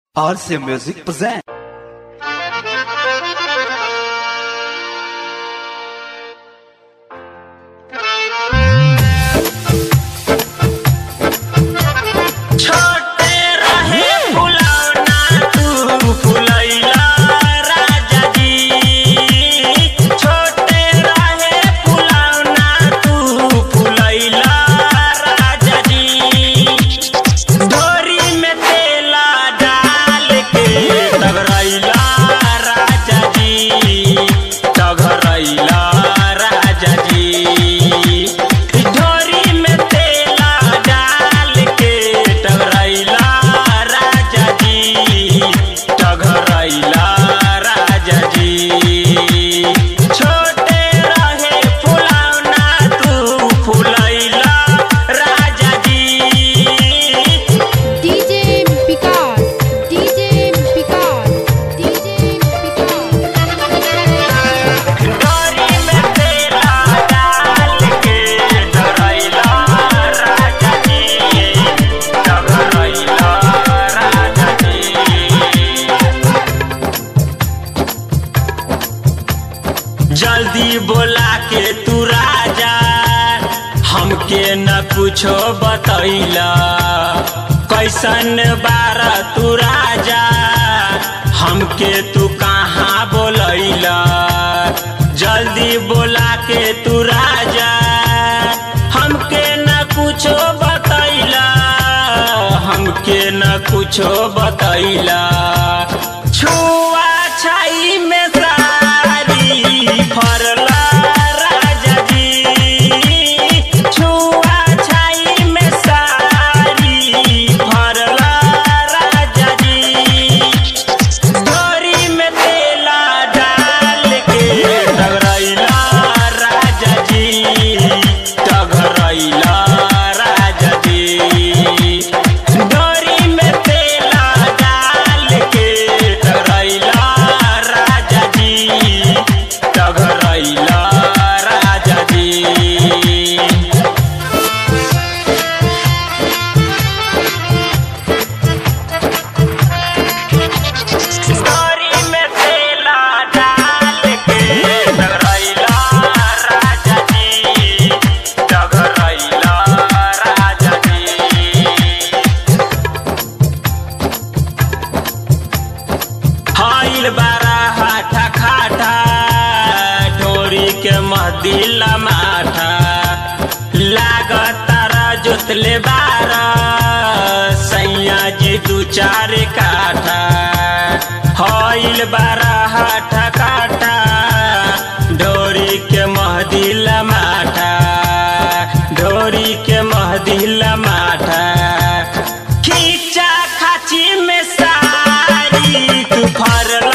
RC Music presents. जल्दी बोला के तू राजा हमके न कुछो बतैला कैसन बारा तू राजा हमके तू कहाँ बोलैला। जल्दी बोला के तू राजा हमके न कुछो बतैला हमके न कुछो बतैला। छुआ छाई में फरला राजा जी छुआ छाई में सारी फरला राजा जी डोरी में तेला डाल के टगरैला राजा जी टगरैला राजा जी डोरी में तेला डाल के टगरैला राजा जी टगरैला राजा जी। डोरी में तेला डाल के टगरैला राजा जी टगरैला राजा जी। हाइल बारा हाथा खाटा के महदिला माथा लागतारा जोतले बारा सैया जी दू चार काठा हईल बारा हाथा काठा ढोरी के महदिला माथा ढोरी के महदिला माथा खींचा खाची में सारी तू फरला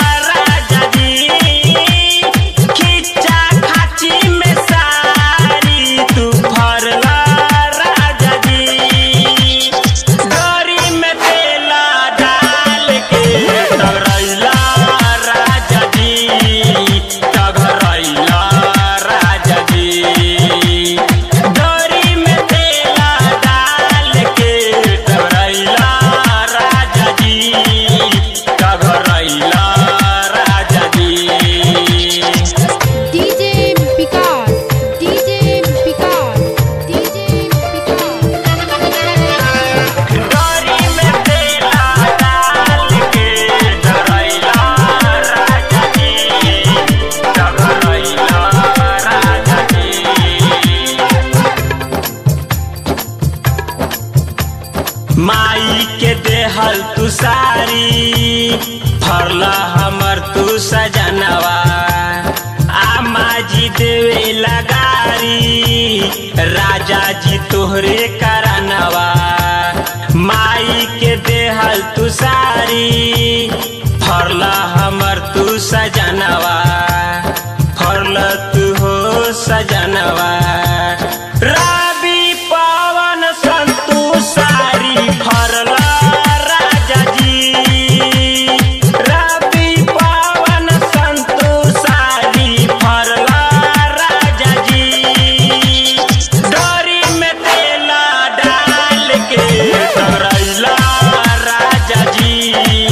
माई के देहल तू सारी फरला हमर तू सजनवा आमा जी देवे लगारी राजा जी तोहरे करनवा। माई के देहल तू सारी फरला हमर तू सजनवा फरला तू हो सजनवा। रवि पवन संतु सारी फरला राजा जी रवि पवन संतु सारी फरला राजा जी डोरी में तेला डाल के टगरैला राजा जी जाई